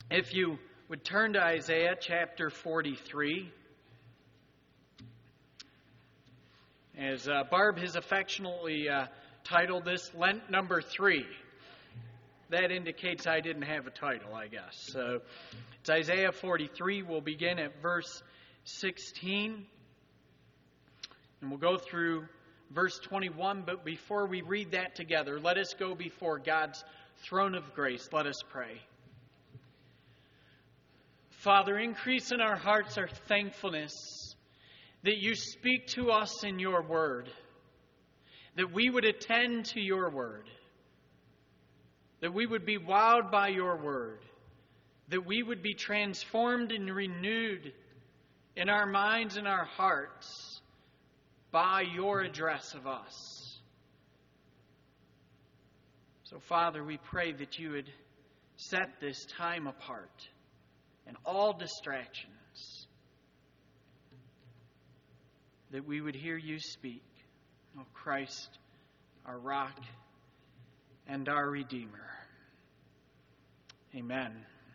If you would turn to Isaiah chapter 43. As Barb has affectionately titled this, Lent number 3. That indicates I didn't have a title, I guess. So it's Isaiah 43. We'll begin at verse 16. And we'll go through verse 21. But before we read that together, let us go before God's throne of grace. Let us pray. Father, increase in our hearts our thankfulness that you speak to us in your word, that we would attend to your word, that we would be wowed by your word, that we would be transformed and renewed in our minds and our hearts by your address of us. So, Father, we pray that you would set this time apart and all distractions, that we would hear you speak, O Christ, our rock and our Redeemer. Amen.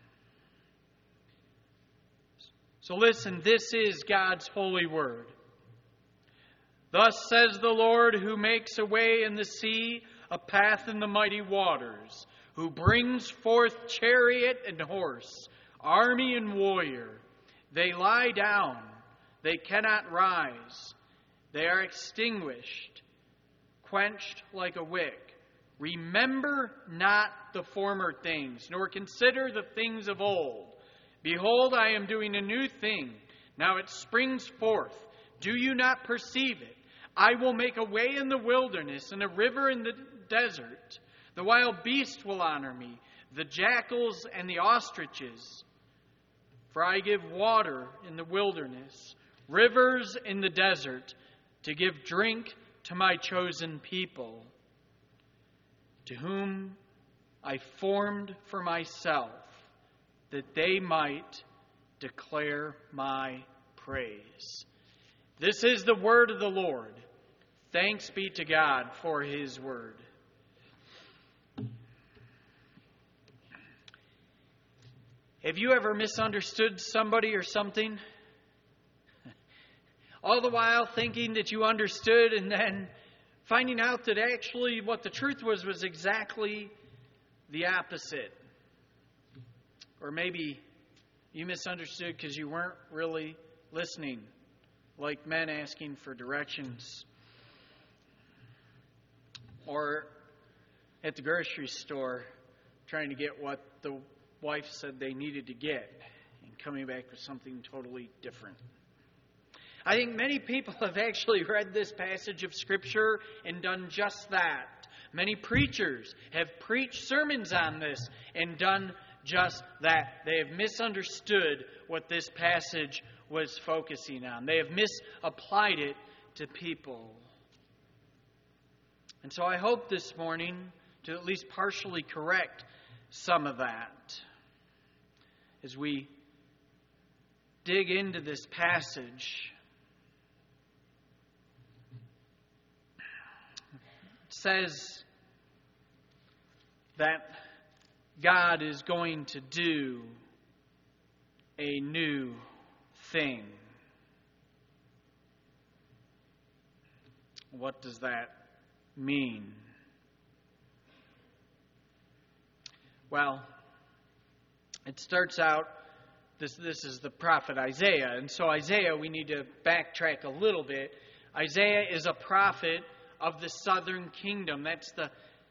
So listen, this is God's holy word. Thus says the Lord, who makes a way in the sea, a path in the mighty waters, who brings forth chariot and horse, army and warrior. They lie down, they cannot rise. They are extinguished, quenched like a wick. Remember not the former things, nor consider the things of old. Behold, I am doing a new thing. Now it springs forth. Do you not perceive it? I will make a way in the wilderness and a river in the desert. The wild beast will honor me, the jackals and the ostriches. For I give water in the wilderness, rivers in the desert, to give drink to my chosen people, to whom I formed for myself, that they might declare my praise. This is the word of the Lord. Thanks be to God for his word. Have you ever misunderstood somebody or something? All the while thinking that you understood, and then finding out that actually what the truth was exactly the opposite. Or maybe you misunderstood because you weren't really listening, like men asking for directions. Or at the grocery store trying to get what the wife said they needed to get and coming back with something totally different. I think many people have actually read this passage of Scripture and done just that. Many preachers have preached sermons on this and done just that. They have misunderstood what this passage was focusing on. They have misapplied it to people. And so I hope this morning to at least partially correct some of that as we dig into this passage. It says that God is going to do a new thing. What does that mean? Well, it starts out, this is the prophet Isaiah. And so Isaiah, we need to backtrack a little bit. Isaiah is a prophet of the southern kingdom. That's the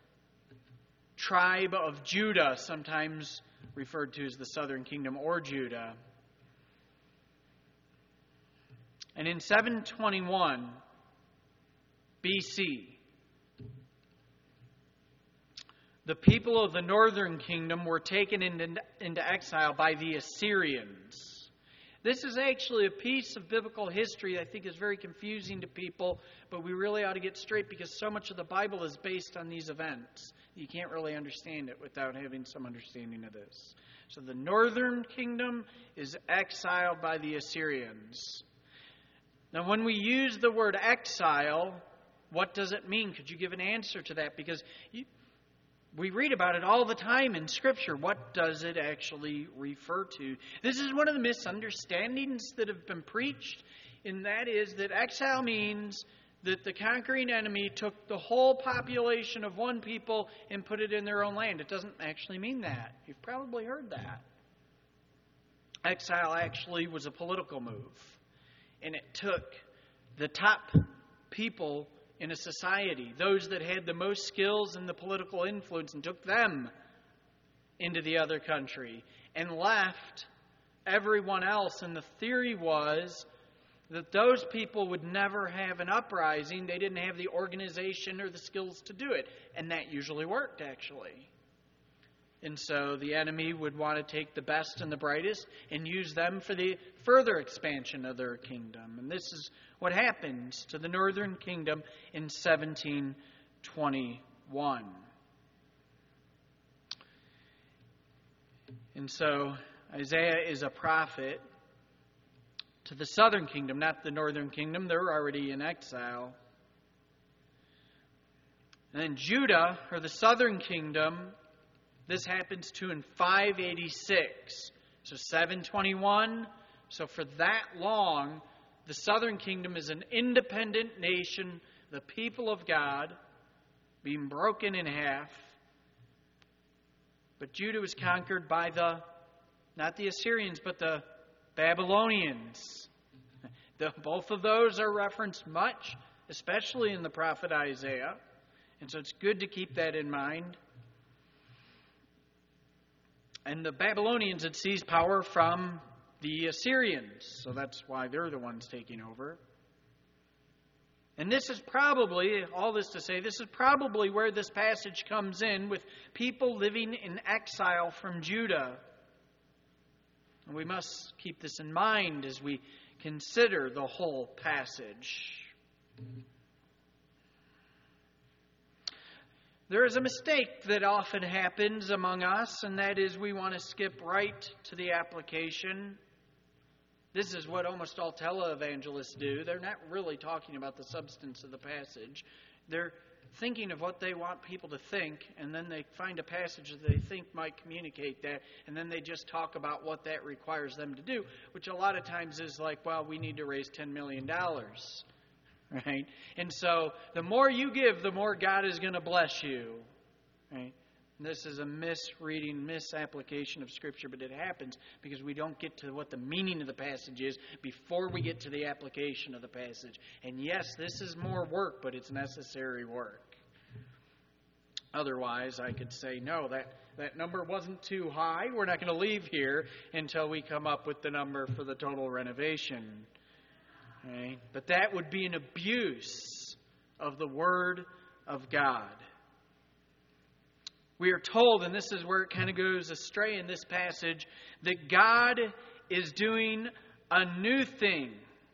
tribe of Judah, sometimes referred to as the southern kingdom or Judah. And in 721 BC, the people of the northern kingdom were taken into exile by the Assyrians. This is actually a piece of biblical history I think is very confusing to people, but we really ought to get straight because so much of the Bible is based on these events. You can't really understand it without having some understanding of this. So the northern kingdom is exiled by the Assyrians. Now when we use the word exile, what does it mean? Could you give an answer to that? Because we read about it all the time in Scripture. What does it actually refer to? This is one of the misunderstandings that have been preached, and that is that exile means that the conquering enemy took the whole population of one people and put it in their own land. It doesn't actually mean that. You've probably heard that. Exile actually was a political move, and it took the top people in a society, those that had the most skills and the political influence, and took them into the other country and left everyone else. And the theory was that those people would never have an uprising. They didn't have the organization or the skills to do it. And that usually worked, actually. And so the enemy would want to take the best and the brightest and use them for the further expansion of their kingdom. And this is what happens to the northern kingdom in 1721. And so Isaiah is a prophet to the southern kingdom, not the northern kingdom. They're already in exile. And then Judah, or the southern kingdom, this happens to in 586. So 721. So for that long, the southern kingdom is an independent nation, the people of God, being broken in half. But Judah was conquered by not the Assyrians, but the Babylonians. Both of those are referenced much, especially in the prophet Isaiah. And so it's good to keep that in mind. And the Babylonians had seized power from the Assyrians. So that's why they're the ones taking over. And this is probably, all this to say, this is probably where this passage comes in, with people living in exile from Judah. And we must keep this in mind as we consider the whole passage. There is a mistake that often happens among us, and that is we want to skip right to the application. This is what almost all televangelists do. They're not really talking about the substance of the passage. They're thinking of what they want people to think, and then they find a passage that they think might communicate that, and then they just talk about what that requires them to do, which a lot of times is like, well, we need to raise $10 million. Right? And so the more you give, the more God is going to bless you. Right? And this is a misreading, misapplication of Scripture, but it happens because we don't get to what the meaning of the passage is before we get to the application of the passage. And yes, this is more work, but it's necessary work. Otherwise, I could say, no, that number wasn't too high. We're not going to leave here until we come up with the number for the total renovation. Okay? But that would be an abuse of the Word of God. We are told, and this is where it kind of goes astray in this passage, that God is doing a new thing.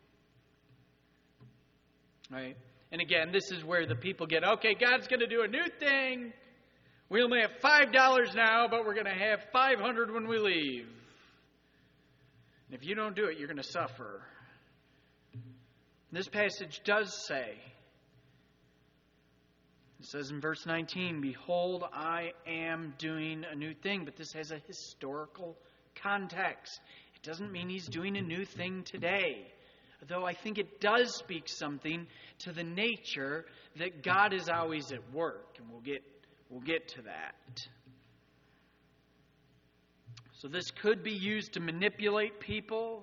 Right? And again, this is where the people get, okay, God's going to do a new thing. We only have $5 now, but we're going to have $500 when we leave. And if you don't do it, you're going to suffer. This passage does say, it says in verse 19, behold, I am doing a new thing. But this has a historical context. It doesn't mean he's doing a new thing today. Though I think it does speak something to the nature that God is always at work. And we'll get to that. So this could be used to manipulate people,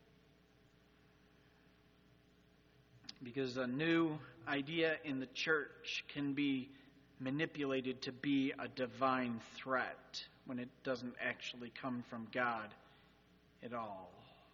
because a new idea in the church can be manipulated to be a divine threat when it doesn't actually come from God at all.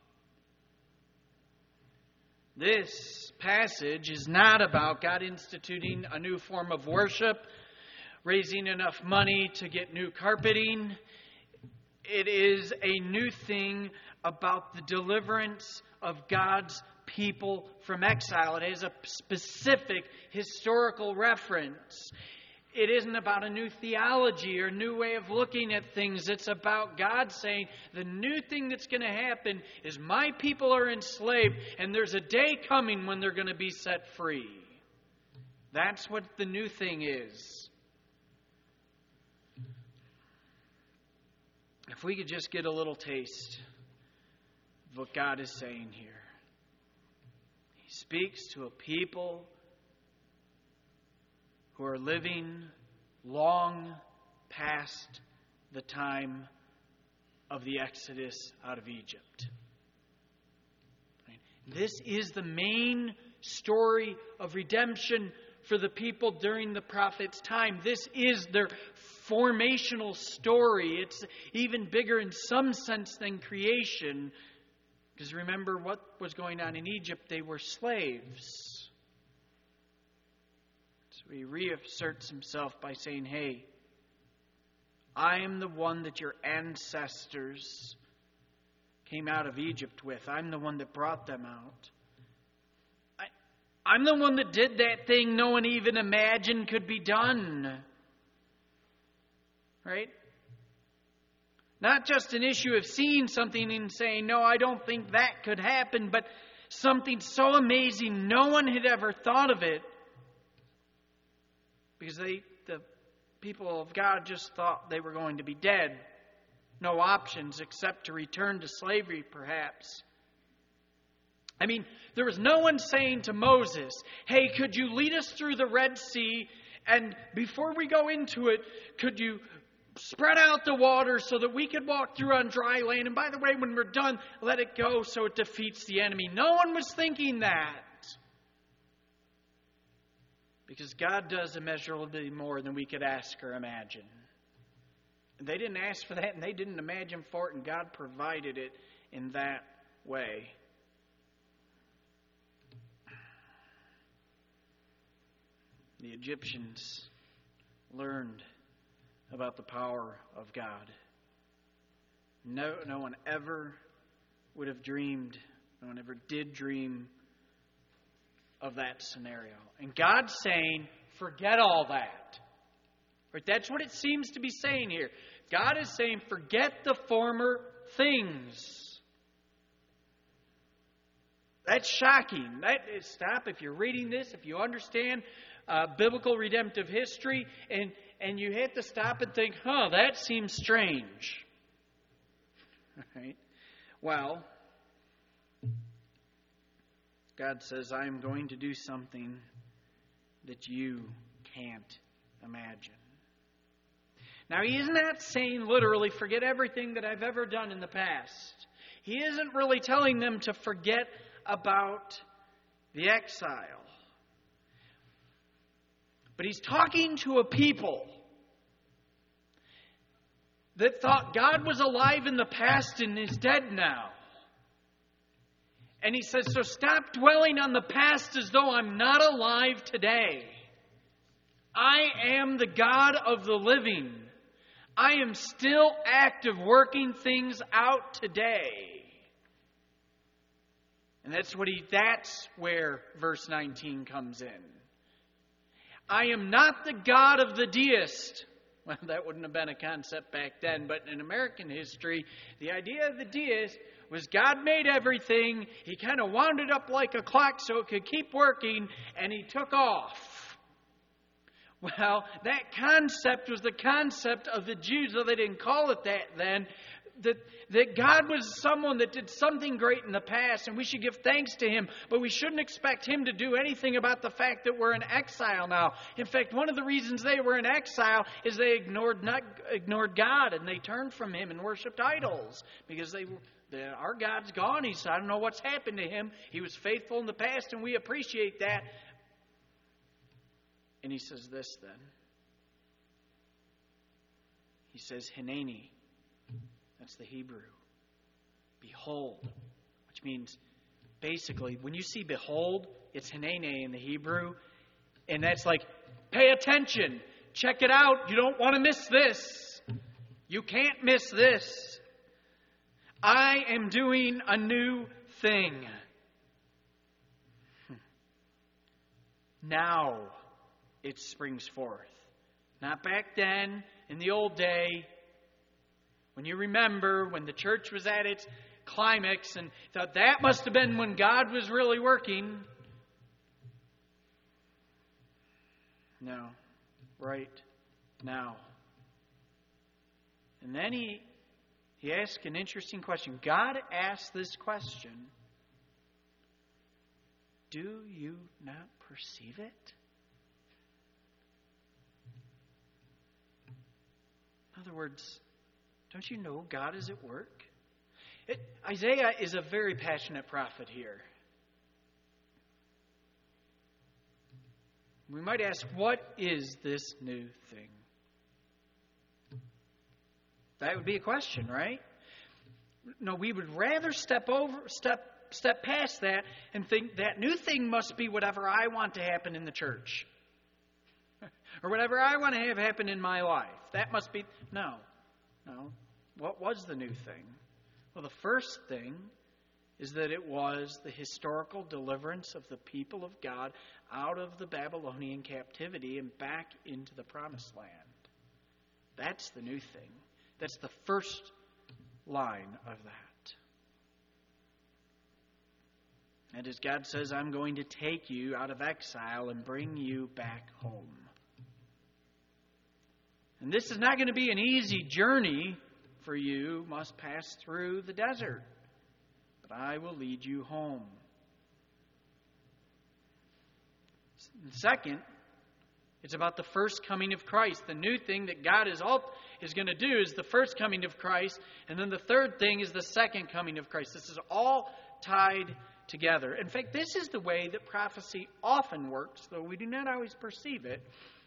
This passage is not about God instituting a new form of worship, raising enough money to get new carpeting. It is a new thing about the deliverance of God's people from exile. It has a specific historical reference. It isn't about a new theology or a new way of looking at things. It's about God saying the new thing that's going to happen is my people are enslaved, and there's a day coming when they're going to be set free. That's what the new thing is. If we could just get a little taste of what God is saying here. He speaks to a people who are living long past the time of the Exodus out of Egypt. This is the main story of redemption for the people during the prophet's time. This is their formational story. It's even bigger in some sense than creation. Because remember what was going on in Egypt? They were slaves. So he reasserts himself by saying, hey, I am the one that your ancestors came out of Egypt with. I'm the one that brought them out. I'm the one that did that thing no one even imagined could be done. Right? Not just an issue of seeing something and saying, no, I don't think that could happen, but something so amazing no one had ever thought of it. Because the people of God just thought they were going to be dead. No options except to return to slavery, perhaps. I mean, there was no one saying to Moses, hey, could you lead us through the Red Sea? And before we go into it, could you spread out the water so that we could walk through on dry land? And by the way, when we're done, let it go so it defeats the enemy. No one was thinking that. Because God does immeasurably more than we could ask or imagine. And they didn't ask for that and they didn't imagine for it, and God provided it in that way. The Egyptians learned about the power of God. No one ever would have dreamed, no one ever did dream of that scenario. And God's saying, forget all that. Right? That's what it seems to be saying here. God is saying, forget the former things. That's shocking. Stop if you're reading this, if you understand biblical redemptive history, and you have to stop and think, that seems strange. Right? Well, God says, I am going to do something that you can't imagine. Now, he is not saying literally, forget everything that I've ever done in the past. He isn't really telling them to forget about the exile. But he's talking to a people that thought God was alive in the past and is dead now. And he says, so stop dwelling on the past as though I'm not alive today. I am the God of the living. I am still active, working things out today. And that's where verse 19 comes in. I am not the God of the deist. Well, that wouldn't have been a concept back then, but in American history, the idea of the deist was God made everything, he kind of wound it up like a clock so it could keep working, and he took off. Well, that concept was the concept of the Jews, though they didn't call it that then, that God was someone that did something great in the past, and we should give thanks to him, but we shouldn't expect him to do anything about the fact that we're in exile now. In fact, one of the reasons they were in exile is they ignored God, and they turned from him and worshipped idols, because our God's gone. He said, I don't know what's happened to him. He was faithful in the past, and we appreciate that. And he says this then. He says, Hineni. That's the Hebrew. Behold. Which means, basically, when you see behold, it's Hineni in the Hebrew. And that's like, pay attention. Check it out. You don't want to miss this. You can't miss this. I am doing a new thing. Now it springs forth. Not back then, in the old day, when you remember when the church was at its climax and thought that must have been when God was really working. No, right now. And then he he asked an interesting question. God asked this question, do you not perceive it? In other words, don't you know God is at work? Isaiah is a very passionate prophet here. We might ask, what is this new thing? That would be a question, right? No, we would rather step past that and think that new thing must be whatever I want to happen in the church. Or whatever I want to have happen in my life. That must be... No. What was the new thing? Well, the first thing is that it was the historical deliverance of the people of God out of the Babylonian captivity and back into the promised land. That's the new thing. That's the first line of that. And as God says, I'm going to take you out of exile and bring you back home. And this is not going to be an easy journey for you. You must pass through the desert. But I will lead you home. And second, it's about the first coming of Christ. The new thing that God is going to do is the first coming of Christ. And then the third thing is the second coming of Christ. This is all tied together. In fact, this is the way that prophecy often works, though we do not always perceive it.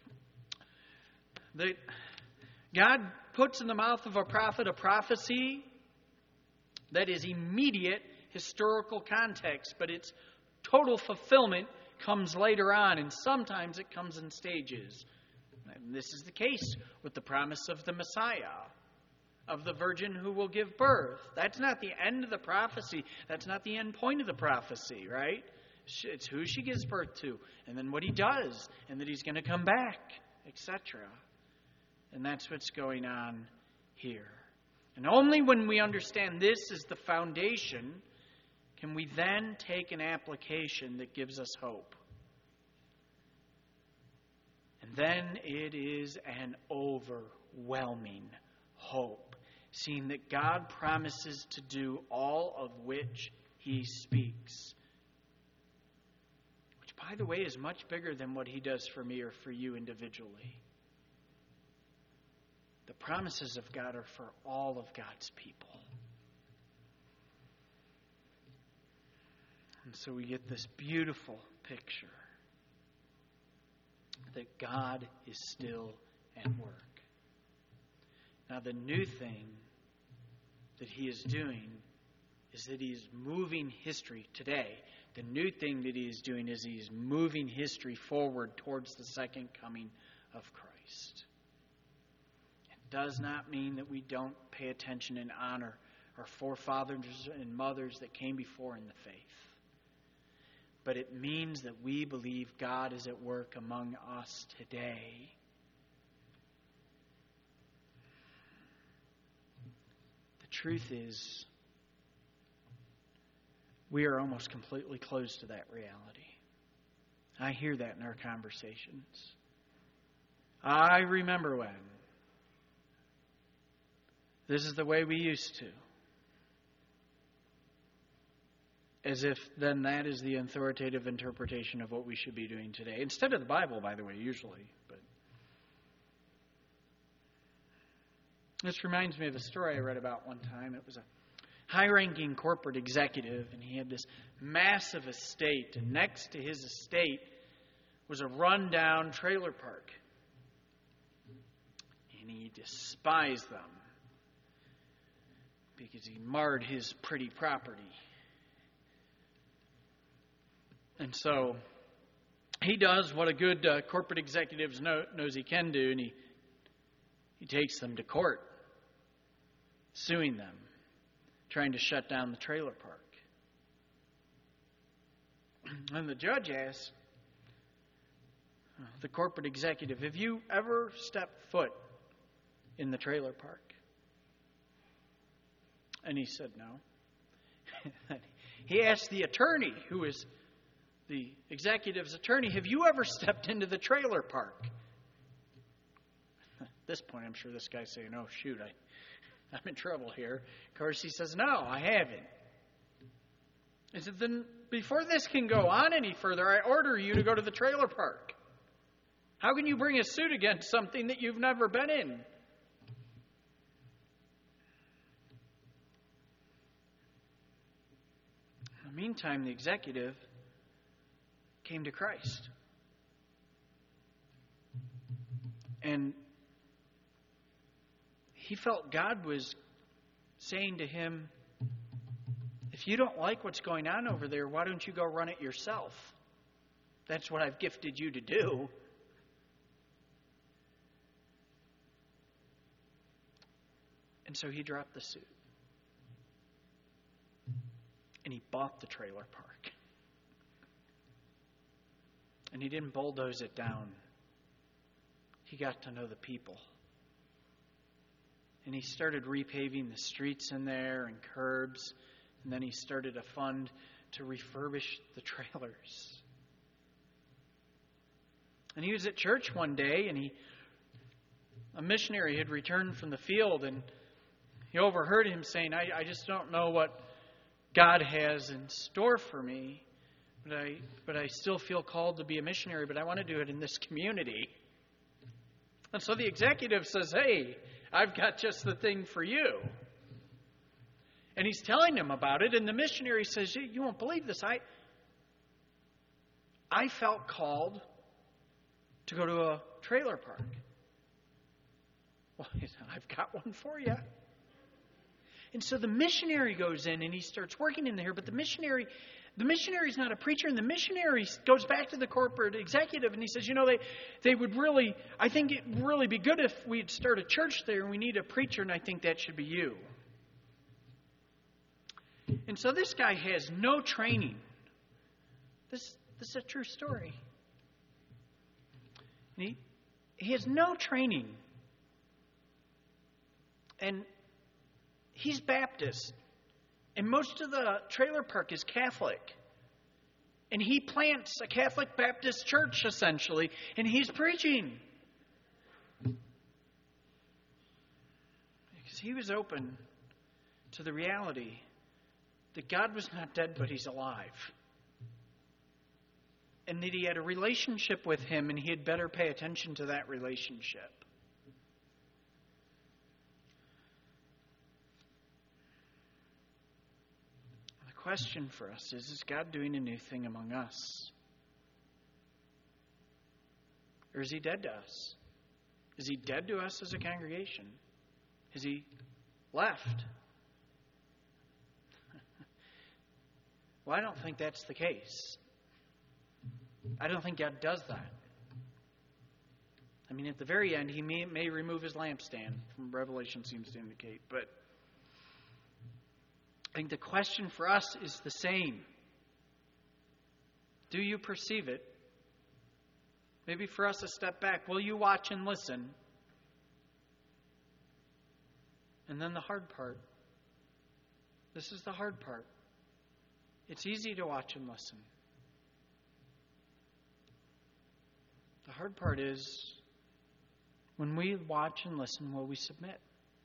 That God puts in the mouth of a prophet a prophecy that is immediate historical context, but its total fulfillment comes later on, and sometimes it comes in stages. And this is the case with the promise of the Messiah, of the virgin who will give birth. That's not the end of the prophecy. That's not the end point of the prophecy, right? It's who she gives birth to, and then what he does, and that he's going to come back, etc. And that's what's going on here. And only when we understand this is the foundation can we then take an application that gives us hope. And then it is an overwhelming hope, seeing that God promises to do all of which he speaks. Which, by the way, is much bigger than what he does for me or for you individually. The promises of God are for all of God's people. And so we get this beautiful picture that God is still at work. Now, the new thing that he is doing is that he is moving history today. The new thing that he is doing is he is moving history forward towards the second coming of Christ. It does not mean that we don't pay attention and honor our forefathers and mothers that came before in the faith. But it means that we believe God is at work among us today. The truth is, we are almost completely closed to that reality. I hear that in our conversations. I remember when. This is the way we used to. As if then that is the authoritative interpretation of what we should be doing today. Instead of the Bible, by the way, usually. But this reminds me of a story I read about one time. It was a high-ranking corporate executive, and he had this massive estate. And next to his estate was a run-down trailer park. And he despised them because he marred his pretty property. And so he does what a good corporate executive knows he can do, and he takes them to court, suing them, trying to shut down the trailer park. And the judge asked the corporate executive, have you ever stepped foot in the trailer park? And he said no. He asked the attorney, who is the executive's attorney, have you ever stepped into the trailer park? At this point, I'm sure this guy's saying, oh, shoot, I'm in trouble here. Of course, he says, no, I haven't. He said, then before this can go on any further, I order you to go to the trailer park. How can you bring a suit against something that you've never been in? In the meantime, the executive came to Christ. And he felt God was saying to him, if you don't like what's going on over there, why don't you go run it yourself? That's what I've gifted you to do. And so he dropped the suit. And he bought the trailer park. And he didn't bulldoze it down. He got to know the people. And he started repaving the streets in there and curbs. And then he started a fund to refurbish the trailers. And he was at church one day, and a missionary had returned from the field, and he overheard him saying, I just don't know what God has in store for me, but I still feel called to be a missionary, but I want to do it in this community. And so the executive says, hey, I've got just the thing for you. And he's telling him about it, and the missionary says, you won't believe this. I felt called to go to a trailer park. Well, he said, I've got one for you. And so the missionary goes in and he starts working in there, but the missionary's not a preacher, and the missionary goes back to the corporate executive and he says, they would really, I think it would really be good if we'd start a church there, and we need a preacher, and I think that should be you. And so this guy has no training. This is a true story. And he has no training. And he's Baptist. And most of the trailer park is Catholic. And he plants a Catholic Baptist church, essentially. And he's preaching. Because he was open to the reality that God was not dead, but He's alive. And that He had a relationship with Him, and he had better pay attention to that relationship. The question for us is God doing a new thing among us? Or is He dead to us? Is He dead to us as a congregation? Has He left? Well, I don't think that's the case. I don't think God does that. I mean, at the very end, He may remove His lampstand, from Revelation seems to indicate. But I think the question for us is the same. Do you perceive it? Maybe for us, a step back. Will you watch and listen? And then the hard part. This is the hard part. It's easy to watch and listen. The hard part is, when we watch and listen, will we submit?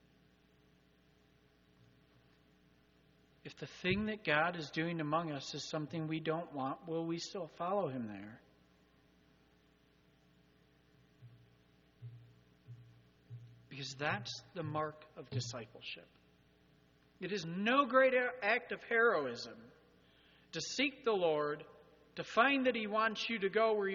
If the thing that God is doing among us is something we don't want, will we still follow Him there? Because that's the mark of discipleship. It is no great act of heroism to seek the Lord, to find that He wants you to go wherever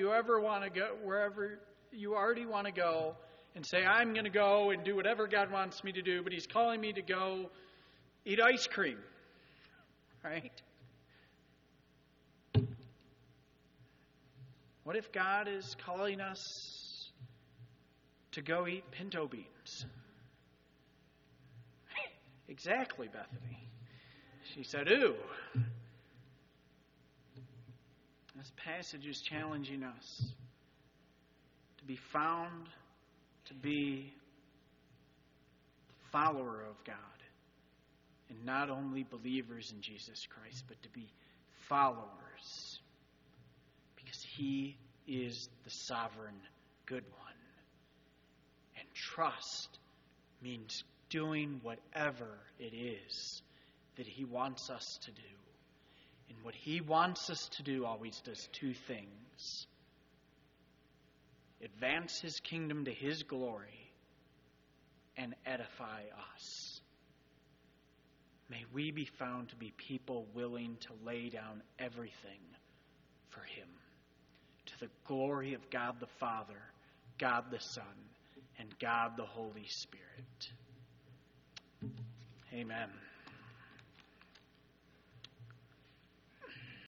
you already want to go, and say, I'm going to go and do whatever God wants me to do, but He's calling me to go eat ice cream. Right? What if God is calling us to go eat pinto beans? Exactly, Bethany. She said, ooh. This passage is challenging us to be found to be the follower of God. And not only believers in Jesus Christ, but to be followers. Because He is the sovereign good one. And trust means doing whatever it is that he wants us to do. And what he wants us to do always does two things: advance his kingdom to his glory and edify us. May we be found to be people willing to lay down everything for him, to the glory of God the Father, God the Son, and God the Holy Spirit. Amen.